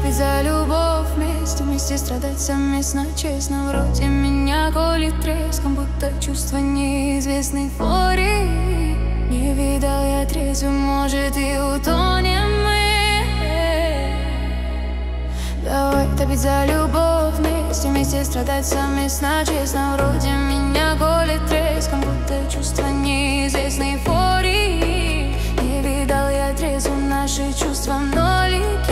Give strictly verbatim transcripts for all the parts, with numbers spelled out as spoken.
топить за любовь вместе, вместе страдать совместно, честно. Вроде меня колет треском, будто чувство неизвестной эйфории. Не видал я трезвым, может и утонем мы. Давай топить за любовь вместе, вместе страдать совместно, честно. Вроде меня колет треском, будто чувство неизвестной эйфории. Не видал я трезвым наши чувства в нолике.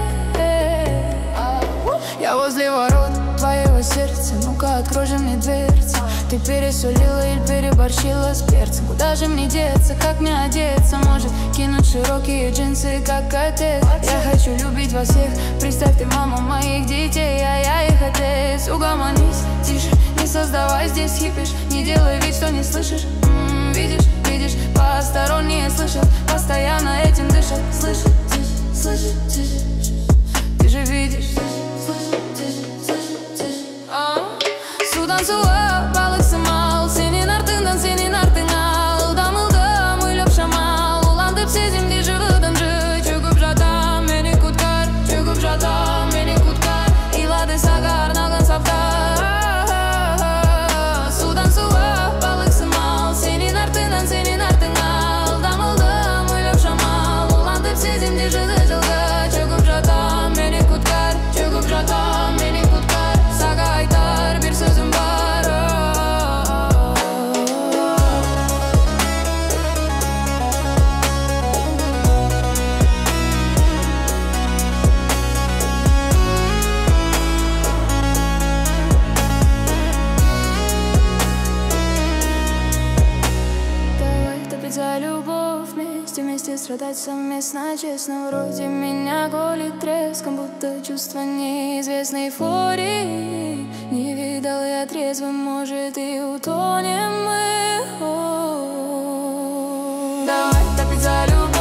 Я возле ворот твоего сердца, ну-ка открой же мне дверцы. Ты пересолила или переборщила с перцем? Куда же мне деться, как мне одеться? Может кинуть широкие джинсы, как отец? Я хочу любить вас всех, представь, ты мама моих детей, а я их отец. Угомонись, тише, не создавай здесь хипиш, не делай вид, что не слышишь. М-м, видишь, видишь, посторонние слышат, постоянно этим дышат. Слышишь, слышишь, слышишь, ты же видишь. Судан суға балық сымал, сенен артыңдан, сенен артың ал. Дамылдым, ойлап шамал, уландып сезімде жығыдан жы. Чөгіп жатам, мені құткар, чөгіп жатам, мені құткар. Илады саға арналған саптар. Судан суға балық сымал, сенен артыңдан, сенен артың ал. Дамылдым, ойлап шамал, уландып сезімде жығы жылғы. Чөгіп жатам, мені құткар, чөгіп жатам, мені құткар. Саға айтар бір сөзім бар. За любовь вместе, вместе страдать совместно, честно. Вроде меня колет треском, будто чувство неизвестной эйфории. Не видал я трезвым, может и утонем мы. Давай топить за любовь.